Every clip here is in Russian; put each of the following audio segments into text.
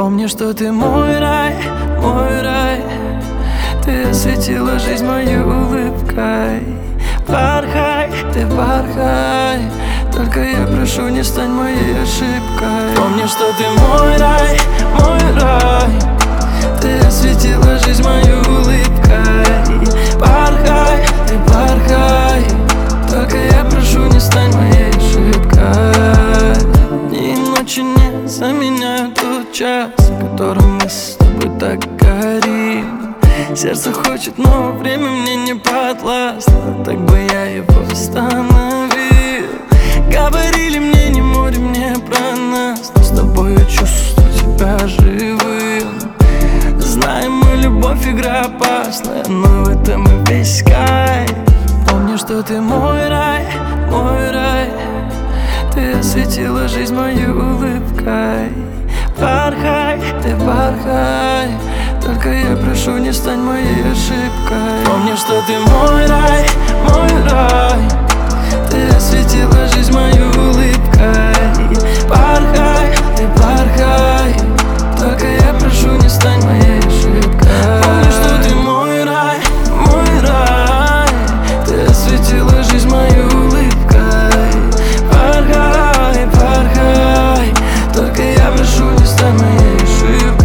Помни, что ты мой рай, мой рай. Ты осветила жизнь мою улыбкой. Порхай, ты порхай, только я прошу, не стань моей ошибкой. Помни, что ты мой рай, мой рай. Ты осветила жизнь мою улыбкой. Порхай, ты порхай, только я прошу, не стань моей ошибкой. Дни и ночи не заменяют тот час, в котором мы с тобой так горим. Сердце хочет, но время мне не подвластно, так бы я его остановил. Говорили мне, не море мне про нас, но с тобой я чувствую себя живым. Знаем мы, любовь игра опасная, но в этом и весь кайф. Помни, что ты мой рай, мой рай. Ты осветила жизнь мою улыбкой. Порхай, ты порхай, только я прошу, не стань моей ошибкой. Помни, что ты мой рай, мой рай. Ты осветила жизнь мою улыбкой. Порхай, ты порхай, только я прошу, не стань моей ошибкой. Помни, что ты мой рай, мой рай. Ты осветила жизнь мою улыбкой. Порхай, порхай, только я прошу, не стань моей ошибкой.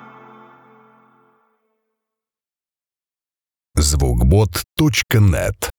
Звукбот.нет